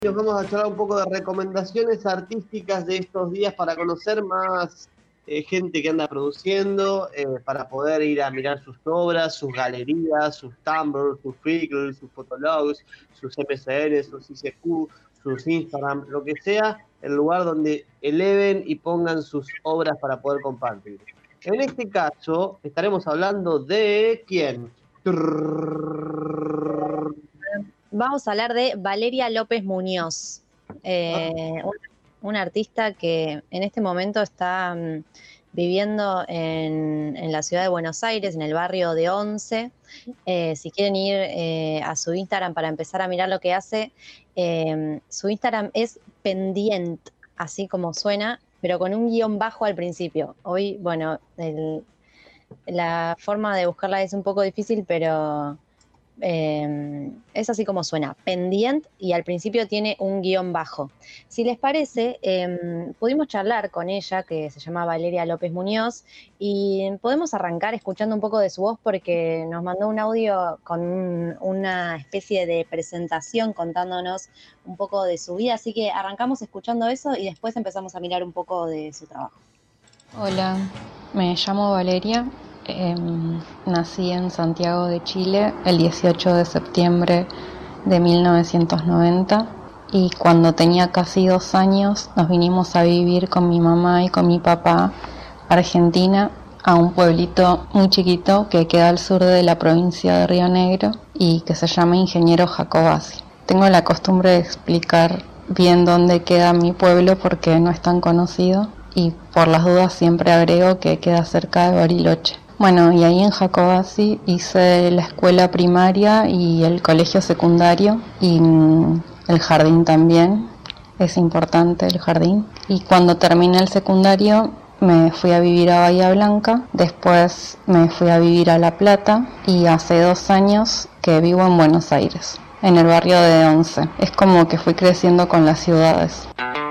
Nos vamos a charlar un poco de recomendaciones artísticas de estos días para conocer más gente que anda produciendo, para poder ir a mirar sus obras, sus galerías, sus Tumblr, sus Flickr, sus Fotologs, sus MSN, sus ICQ, sus Instagram, lo que sea, el lugar donde eleven y pongan sus obras para poder compartir. En este caso, estaremos hablando de ¿quién? Vamos a hablar de Valeria López Muñoz, una artista que en este momento está viviendo en la ciudad de Buenos Aires, en el barrio de Once. Si quieren ir a su Instagram para empezar a mirar lo que hace, su Instagram es Pendient, así como suena, pero con un guión bajo al principio. Hoy, bueno, la forma de buscarla es un poco difícil, pero es así como suena, Pendient, y al principio tiene un guión bajo. Si les parece, pudimos charlar con ella, que se llama Valeria López Muñoz, y podemos arrancar escuchando un poco de su voz porque nos mandó un audio con una especie de presentación contándonos un poco de su vida, así que arrancamos escuchando eso y después empezamos a mirar un poco de su trabajo. Hola, me llamo Valeria, nací en Santiago de Chile el 18 de septiembre de 1990 y cuando tenía casi 2 años nos vinimos a vivir con mi mamá y con mi papá a Argentina, a un pueblito muy chiquito que queda al sur de la provincia de Río Negro y que se llama Ingeniero Jacobacci. Tengo la costumbre de explicar bien dónde queda mi pueblo porque no es tan conocido y por las dudas siempre agrego que queda cerca de Bariloche. Bueno, y ahí en Jacobacci hice la escuela primaria y el colegio secundario y el jardín también, es importante el jardín. Y cuando terminé el secundario me fui a vivir a Bahía Blanca, después me fui a vivir a La Plata y hace 2 años que vivo en Buenos Aires, en el barrio de Once. Es como que fui creciendo con las ciudades.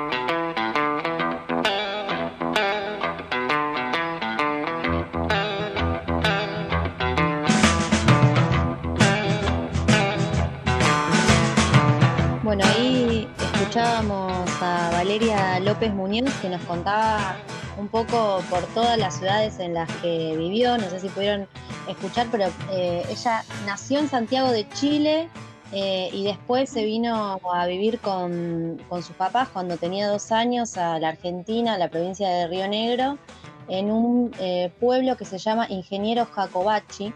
Bueno, ahí escuchábamos a Valeria López Muñoz que nos contaba un poco por todas las ciudades en las que vivió. No sé si pudieron escuchar, pero ella nació en Santiago de Chile y después se vino a vivir con sus papás cuando tenía 2 años a la Argentina, a la provincia de Río Negro, en un pueblo que se llama Ingeniero Jacobacci.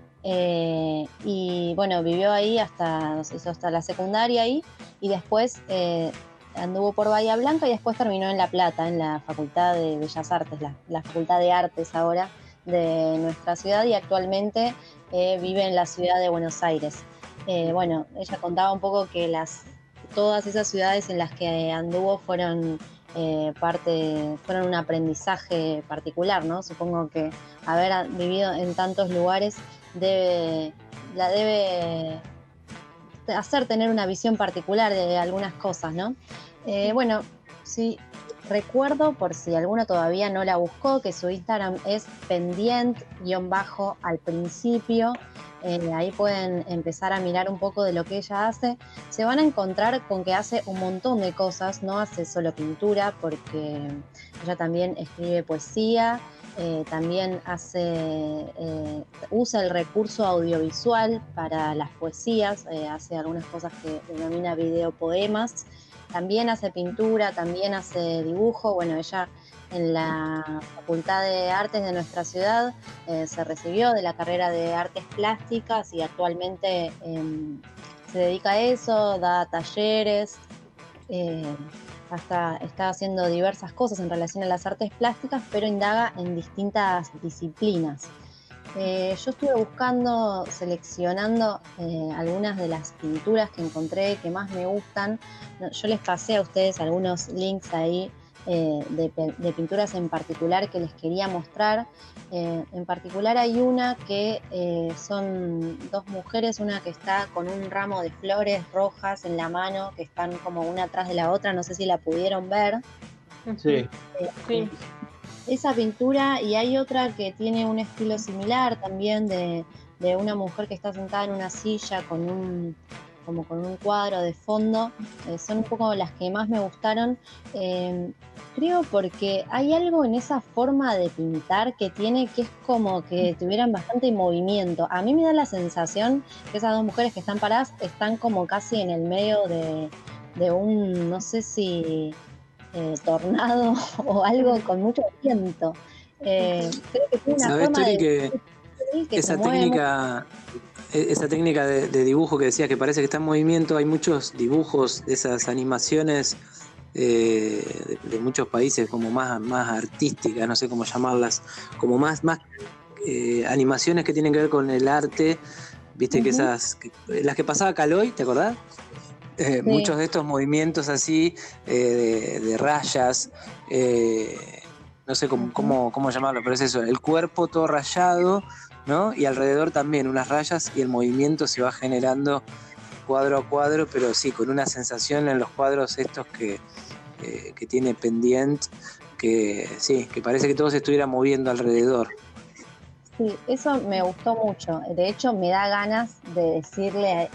Y bueno, vivió ahí hizo hasta la secundaria ahí y después anduvo por Bahía Blanca y después terminó en La Plata, en la Facultad de Bellas Artes, la Facultad de Artes ahora de nuestra ciudad, y actualmente vive en la ciudad de Buenos Aires. Bueno, ella contaba un poco que todas esas ciudades en las que anduvo fueron fueron un aprendizaje particular, ¿no? Supongo que haber vivido en tantos lugares la debe hacer tener una visión particular de algunas cosas, ¿no? Bueno, sí, recuerdo, por si alguno todavía no la buscó, que su Instagram es pendient-al principio. Ahí pueden empezar a mirar un poco de lo que ella hace. Se van a encontrar con que hace un montón de cosas, no hace solo pintura, porque ella también escribe poesía, también usa el recurso audiovisual para las poesías, hace algunas cosas que denomina videopoemas, también hace pintura, también hace dibujo. Bueno, ella en la Facultad de Artes de nuestra ciudad se recibió de la carrera de Artes Plásticas y actualmente se dedica a eso, da talleres, está haciendo diversas cosas en relación a las artes plásticas, pero indaga en distintas disciplinas. Yo estuve buscando, seleccionando algunas de las pinturas que encontré que más me gustan. Yo les pasé a ustedes algunos links ahí de pinturas en particular que les quería mostrar. En particular hay una que son 2 mujeres, una que está con un ramo de flores rojas en la mano, que están como una atrás de la otra, no sé si la pudieron ver. Sí. Sí. Esa pintura, y hay otra que tiene un estilo similar también de una mujer que está sentada en una silla con como con un cuadro de fondo, son un poco las que más me gustaron. Creo porque hay algo en esa forma de pintar que tiene, que es como que tuvieran bastante movimiento. A mí me da la sensación que esas dos mujeres que están paradas están como casi en el medio de un, no sé si tornado o algo con mucho viento. Creo que tiene una ¿Sabés, forma Tori, de que se mueve esa técnica de dibujo que decías que parece que está en movimiento? Hay muchos dibujos de esas animaciones de muchos países como más artísticas, no sé cómo llamarlas, como más animaciones que tienen que ver con el arte. Viste que las que pasaba Caloi, ¿te acordás? Sí. Muchos de estos movimientos así de rayas, no sé cómo llamarlo, pero es eso, el cuerpo todo rayado, ¿no? Y alrededor también unas rayas, y el movimiento se va generando cuadro a cuadro, pero sí, con una sensación en los cuadros estos que tiene pendiente, que sí, que parece que todo se estuviera moviendo alrededor. Sí, eso me gustó mucho. De hecho, me da ganas de decirle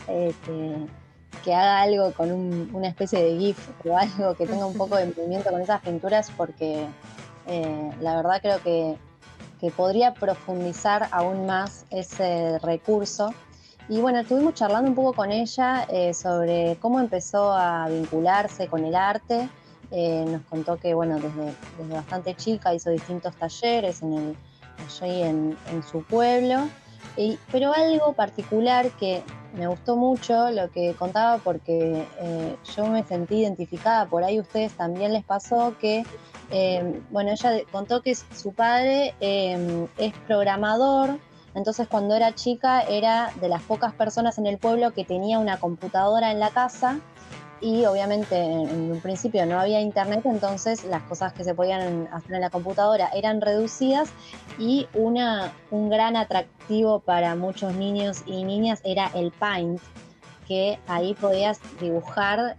que haga algo con una especie de GIF o algo que tenga un poco de movimiento con esas pinturas, porque la verdad creo que podría profundizar aún más ese recurso. Y bueno, estuvimos charlando un poco con ella sobre cómo empezó a vincularse con el arte. Nos contó que, bueno, desde bastante chica hizo distintos talleres allí en su pueblo. Pero algo particular que me gustó mucho lo que contaba, porque yo me sentí identificada, por ahí a ustedes también les pasó que, bueno, ella contó que su padre es programador. Entonces, cuando era chica, era de las pocas personas en el pueblo que tenía una computadora en la casa, y obviamente en un principio no había internet, entonces las cosas que se podían hacer en la computadora eran reducidas, y un gran atractivo para muchos niños y niñas era el Paint, que ahí podías dibujar,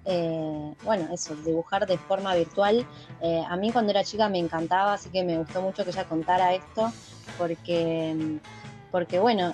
dibujar de forma virtual. A mí cuando era chica me encantaba, así que me gustó mucho que ella contara esto, porque bueno,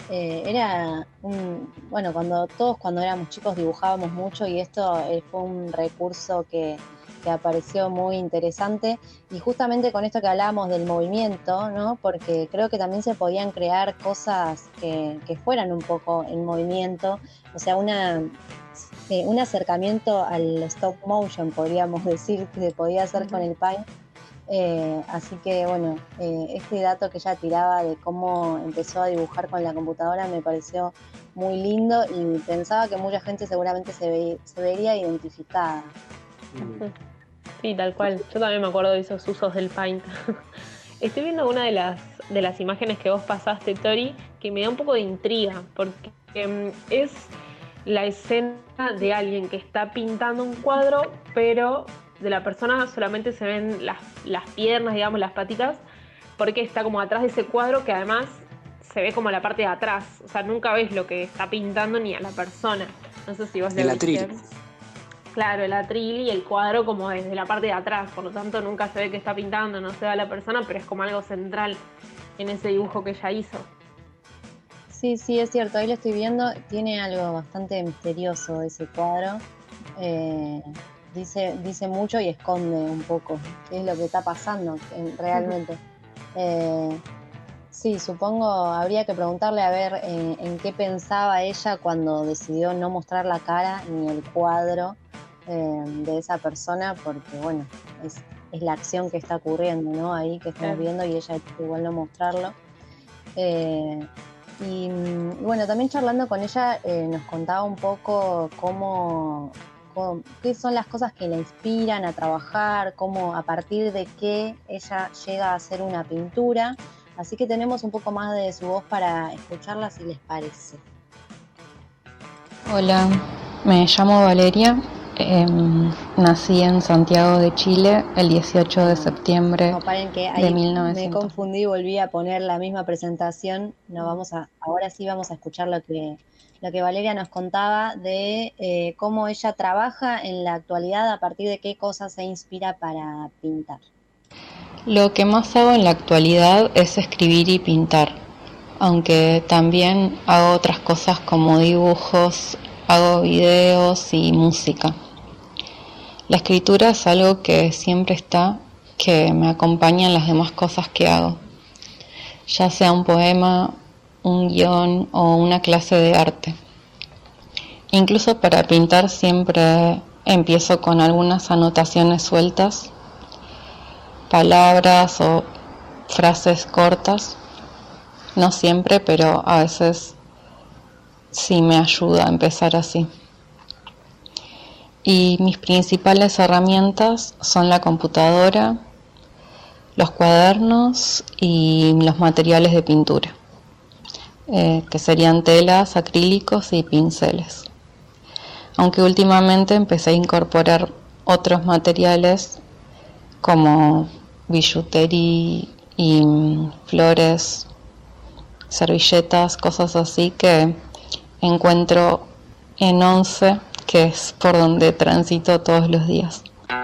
cuando éramos chicos dibujábamos mucho, y esto fue un recurso que apareció muy interesante, y justamente con esto que hablábamos del movimiento, ¿no? Porque creo que también se podían crear cosas que fueran un poco en movimiento, o sea, un acercamiento al stop motion, podríamos decir, que se podía hacer con el Paint. Así que bueno, este dato que ella tiraba de cómo empezó a dibujar con la computadora me pareció muy lindo, y pensaba que mucha gente seguramente se vería identificada. Sí, tal cual. Yo también me acuerdo de esos usos del Paint. Estoy viendo una de las imágenes que vos pasaste, Tori, que me da un poco de intriga, porque es la escena de alguien que está pintando un cuadro, pero de la persona solamente se ven las piernas, digamos, las patitas, porque está como atrás de ese cuadro, que además se ve como la parte de atrás. O sea, nunca ves lo que está pintando ni a la persona. No sé si vos lo viste. Claro, el atril y el cuadro como desde la parte de atrás, por lo tanto nunca se ve que está pintando, no se ve a la persona, pero es como algo central en ese dibujo que ella hizo. Sí, es cierto, ahí lo estoy viendo, tiene algo bastante misterioso ese cuadro. Dice mucho y esconde un poco qué es lo que está pasando realmente. Sí, supongo habría que preguntarle a ver en qué pensaba ella cuando decidió no mostrar la cara ni el cuadro de esa persona, porque bueno, es la acción que está ocurriendo, ¿no? Ahí que estamos viendo, y ella igual no mostrarlo. Y bueno, también charlando con ella nos contaba un poco qué son las cosas que la inspiran a trabajar, cómo, a partir de qué ella llega a hacer una pintura. Así que tenemos un poco más de su voz para escucharla, si les parece. Hola, me llamo Valeria. Nací en Santiago de Chile el 18 de septiembre de 1900. Me confundí, volví a poner la misma presentación. Ahora sí vamos a escuchar lo que Valeria nos contaba de cómo ella trabaja en la actualidad, a partir de qué cosas se inspira para pintar. Lo que más hago en la actualidad es escribir y pintar, aunque también hago otras cosas como dibujos hago videos y música. La escritura es algo que siempre está, que me acompaña en las demás cosas que hago, ya sea un poema, un guión o una clase de arte. Incluso para pintar siempre empiezo con algunas anotaciones sueltas, palabras o frases cortas. No siempre, pero a veces sí me ayuda a empezar así. Y mis principales herramientas son la computadora, los cuadernos y los materiales de pintura, que serían telas, acrílicos y pinceles. Aunque últimamente empecé a incorporar otros materiales como billutería y flores, servilletas, cosas así que encuentro en Once, que es por donde transito todos los días.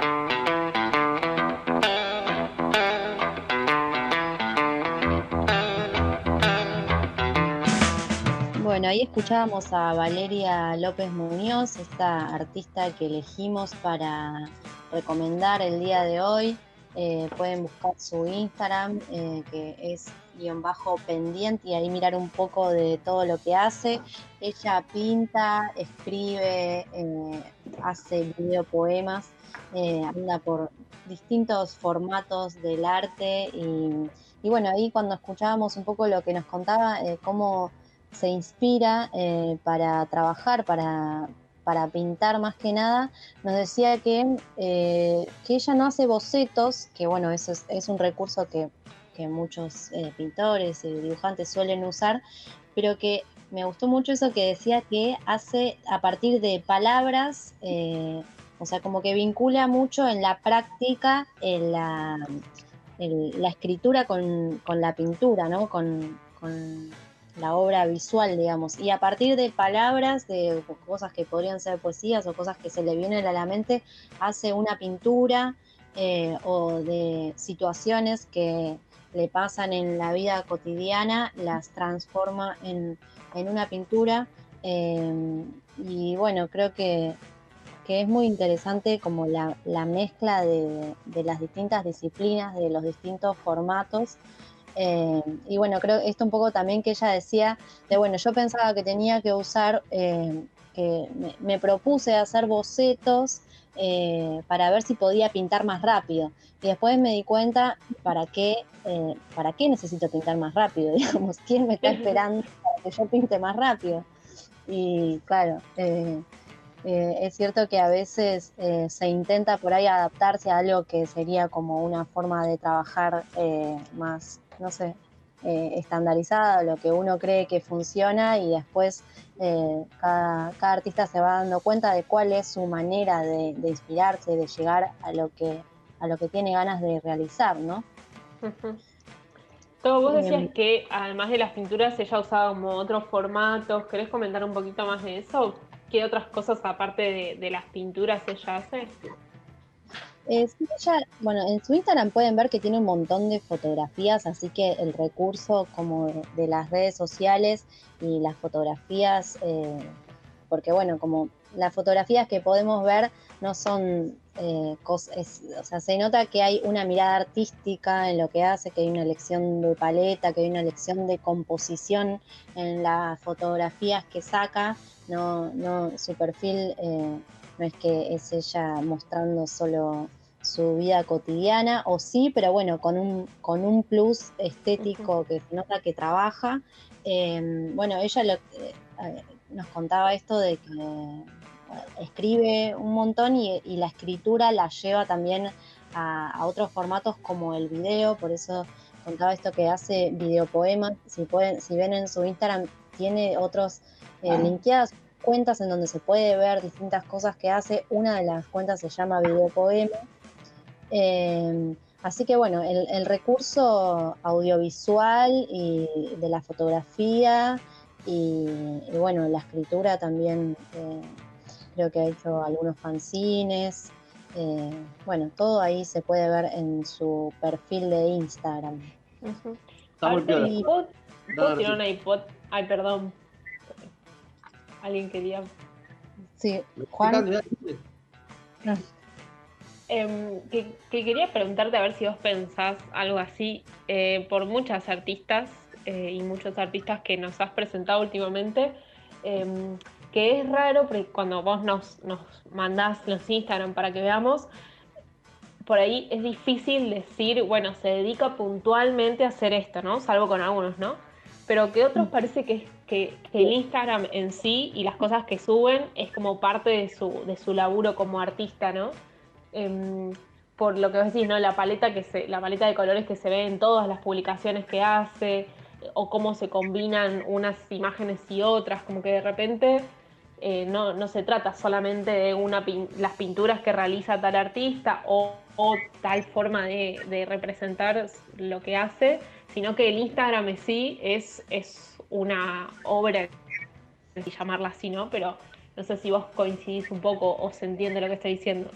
Bueno, ahí escuchábamos a Valeria López Muñoz, esta artista que elegimos para recomendar el día de hoy. Pueden buscar su Instagram, que es _pendiente, y ahí mirar un poco de todo lo que hace. Ella pinta, escribe, hace videopoemas, anda por distintos formatos del arte y bueno, ahí cuando escuchábamos un poco lo que nos contaba, cómo se inspira para trabajar, para pintar más que nada, nos decía que ella no hace bocetos, que bueno, eso es un recurso que muchos pintores y dibujantes suelen usar, pero que me gustó mucho eso que decía, que hace a partir de palabras, o sea, como que vincula mucho en la práctica, en la escritura con la pintura, ¿no? Con la obra visual, digamos, y a partir de palabras, de cosas que podrían ser poesías o cosas que se le vienen a la mente, hace una pintura o de situaciones que le pasan en la vida cotidiana, las transforma en una pintura, y bueno, creo que es muy interesante como la mezcla de las distintas disciplinas, de los distintos formatos. Y bueno, creo esto un poco también que ella decía, de bueno, yo pensaba que tenía que usar, que me propuse hacer bocetos para ver si podía pintar más rápido. Y después me di cuenta, ¿para qué necesito pintar más rápido? Digamos, ¿quién me está esperando para que yo pinte más rápido? Y claro, es cierto que a veces se intenta por ahí adaptarse a algo que sería como una forma de trabajar más, no sé, estandarizada, lo que uno cree que funciona, y después cada artista se va dando cuenta de cuál es su manera de inspirarse, de llegar a lo que tiene ganas de realizar, ¿no? Uh-huh. Todo, vos decías que además de las pinturas ella usaba como otros formatos. ¿Querés comentar un poquito más de eso? ¿Qué otras cosas aparte de las pinturas ella hace? Sí, ella, bueno, en su Instagram pueden ver que tiene un montón de fotografías, así que el recurso como de las redes sociales y las fotografías, porque bueno, como las fotografías que podemos ver no son cosas, o sea, se nota que hay una mirada artística en lo que hace, que hay una elección de paleta, que hay una elección de composición en las fotografías que saca. No, su perfil no es que es ella mostrando solo su vida cotidiana, o sí, pero bueno, con un plus estético que se nota que trabaja. Bueno, ella nos contaba esto de que escribe un montón y la escritura la lleva también a otros formatos como el video, por eso contaba esto que hace videopoemas. Si ven en su Instagram, tiene otros linkeadas cuentas en donde se puede ver distintas cosas que hace. Una de las cuentas se llama Videopoema. Así que bueno, el recurso audiovisual y de la fotografía y bueno, la escritura también, creo que ha hecho algunos fanzines. Bueno, todo ahí se puede ver en su perfil de Instagram. Uh-huh. Está muy piola. ¿Puedo tirar una hipótesis? Ay, perdón. ¿Alguien quería? Sí, Juan. Que quería preguntarte a ver si vos pensás algo así, por muchas artistas y muchos artistas que nos has presentado últimamente, que es raro porque cuando vos nos mandás los Instagram para que veamos, por ahí es difícil decir, bueno, se dedica puntualmente a hacer esto, ¿no? Salvo con algunos, ¿no? Pero que otros parece que el Instagram en sí y las cosas que suben es como parte de su laburo como artista, ¿no? Por lo que vos decís, ¿no? La paleta de colores que se ve en todas las publicaciones que hace, o cómo se combinan unas imágenes y otras, como que de repente no se trata solamente de las pinturas que realiza tal artista o tal forma de representar lo que hace, sino que el Instagram en sí es una obra, si llamarla así, ¿no? Pero no sé si vos coincidís un poco o se entiende lo que estoy diciendo.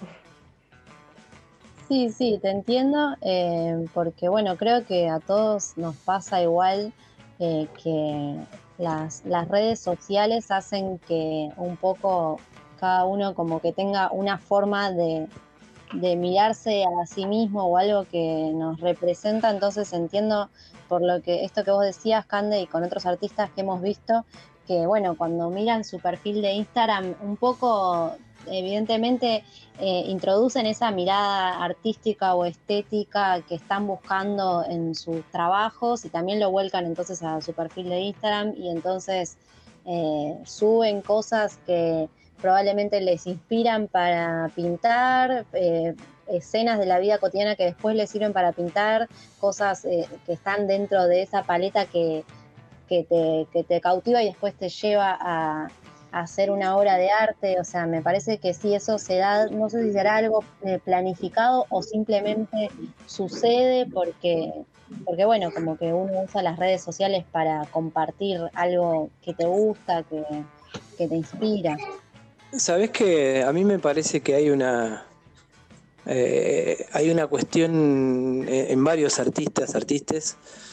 Sí, sí, te entiendo, porque bueno, creo que a todos nos pasa igual, que las redes sociales hacen que un poco cada uno como que tenga una forma de mirarse a sí mismo o algo que nos representa. Entonces entiendo por lo que esto que vos decías, Cande, y con otros artistas que hemos visto, que bueno, cuando miran su perfil de Instagram, un poco evidentemente introducen esa mirada artística o estética que están buscando en sus trabajos y también lo vuelcan entonces a su perfil de Instagram, y entonces suben cosas que probablemente les inspiran para pintar, escenas de la vida cotidiana que después les sirven para pintar, cosas que están dentro de esa paleta que te cautiva y después te lleva a hacer una obra de arte. O sea, me parece que sí, eso se da, no sé si será algo planificado o simplemente sucede porque bueno, como que uno usa las redes sociales para compartir algo que te gusta, que te inspira. Sabés que a mí me parece que hay una cuestión en varios artistas,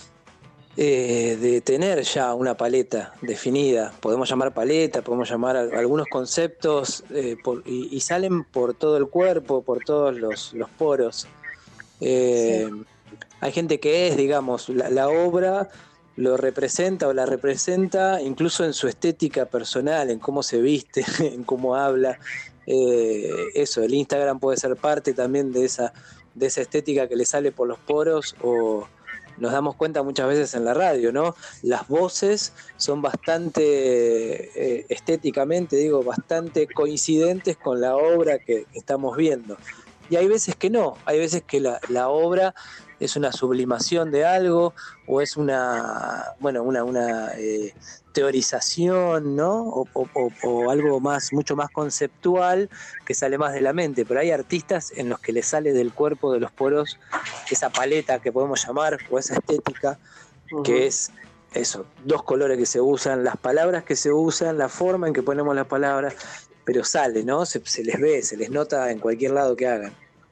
de tener ya una paleta definida. Podemos llamar paleta, podemos llamar algunos conceptos, y salen por todo el cuerpo, por todos los poros. Sí. Hay gente que es, digamos, la obra lo representa o la representa incluso en su estética personal, en cómo se viste, en cómo habla. Eso, el Instagram puede ser parte también de esa estética que le sale por los poros, o nos damos cuenta muchas veces en la radio, ¿no? Las voces son bastante, estéticamente, digo, bastante coincidentes con la obra que estamos viendo. Y hay veces que no, hay veces que la obra es una sublimación de algo, o es una teorización, ¿no? O algo mucho más conceptual, que sale más de la mente. Pero hay artistas en los que les sale del cuerpo, de los poros, esa paleta que podemos llamar, o esa estética, que es eso, dos colores que se usan, las palabras que se usan, la forma en que ponemos las palabras, pero sale, ¿no? Se les ve, se les nota en cualquier lado que hagan.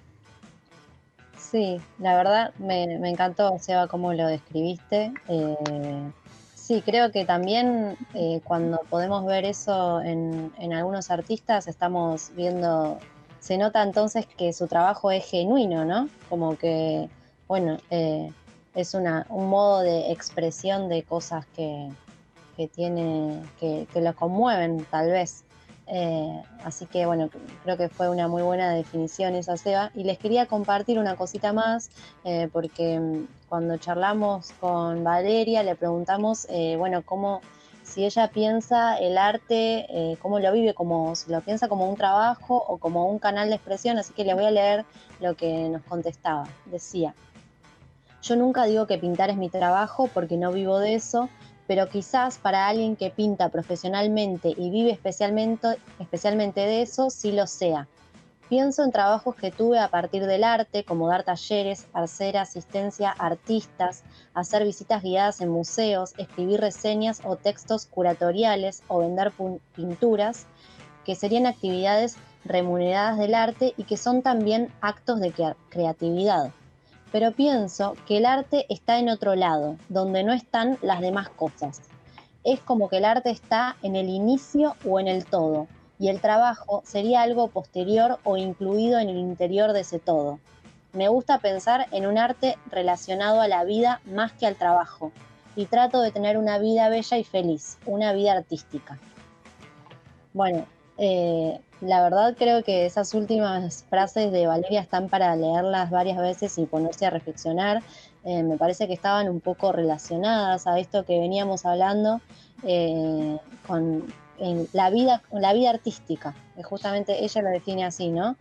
Sí, la verdad me encantó, Seba, cómo lo describiste. Sí, creo que también cuando podemos ver eso en algunos artistas, estamos viendo, se nota entonces que su trabajo es genuino, ¿no? Como que, bueno, es un modo de expresión de cosas que tiene, que lo conmueven, tal vez. Así que bueno, creo que fue una muy buena definición esa, Seba. Y les quería compartir una cosita más, porque cuando charlamos con Valeria le preguntamos, bueno, si ella piensa el arte, cómo lo vive, si lo piensa como un trabajo o como un canal de expresión. Así que le voy a leer lo que nos contestaba. Decía: yo nunca digo que pintar es mi trabajo porque no vivo de eso, pero quizás para alguien que pinta profesionalmente y vive especialmente de eso, sí lo sea. Pienso en trabajos que tuve a partir del arte, como dar talleres, hacer asistencia a artistas, hacer visitas guiadas en museos, escribir reseñas o textos curatoriales o vender pinturas, que serían actividades remuneradas del arte y que son también actos de creatividad. Pero pienso que el arte está en otro lado, donde no están las demás cosas. Es como que el arte está en el inicio o en el todo, y el trabajo sería algo posterior o incluido en el interior de ese todo. Me gusta pensar en un arte relacionado a la vida más que al trabajo, y trato de tener una vida bella y feliz, una vida artística. Bueno, la verdad creo que esas últimas frases de Valeria están para leerlas varias veces y ponerse a reflexionar. Me parece que estaban un poco relacionadas a esto que veníamos hablando con la vida artística. Justamente ella lo define así, ¿no?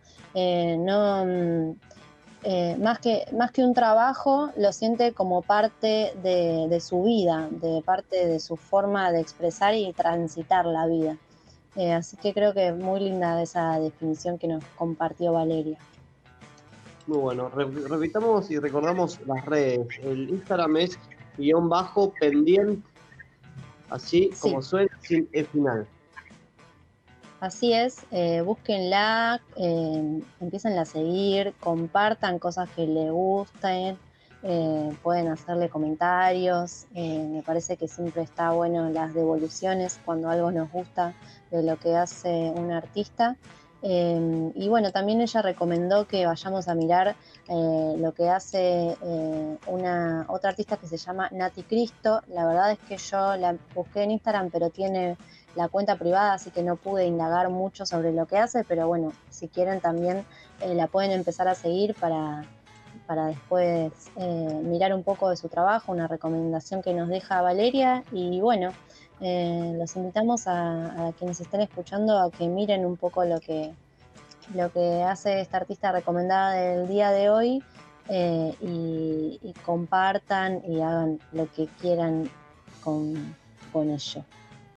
Más que un trabajo, lo siente como parte de su vida, de parte de su forma de expresar y transitar la vida. Así que creo que es muy linda esa definición que nos compartió Valeria. Muy bueno. Repitamos y recordamos las redes. El Instagram es _pendiente, así Sí. como suena, sin E final. Así es, búsquenla, empiecen a seguir, compartan cosas que les gusten, pueden hacerle comentarios, me parece que siempre está bueno las devoluciones cuando algo nos gusta de lo que hace un artista. Y bueno, también ella recomendó que vayamos a mirar lo que hace una otra artista que se llama Nati Cristo. La verdad es que yo la busqué en Instagram, pero tiene la cuenta privada, así que no pude indagar mucho sobre lo que hace, pero bueno, si quieren también la pueden empezar a seguir para después mirar un poco de su trabajo, una recomendación que nos deja Valeria. Y bueno, los invitamos a quienes estén escuchando a que miren un poco lo que hace esta artista recomendada del día de hoy, y compartan y hagan lo que quieran con ello.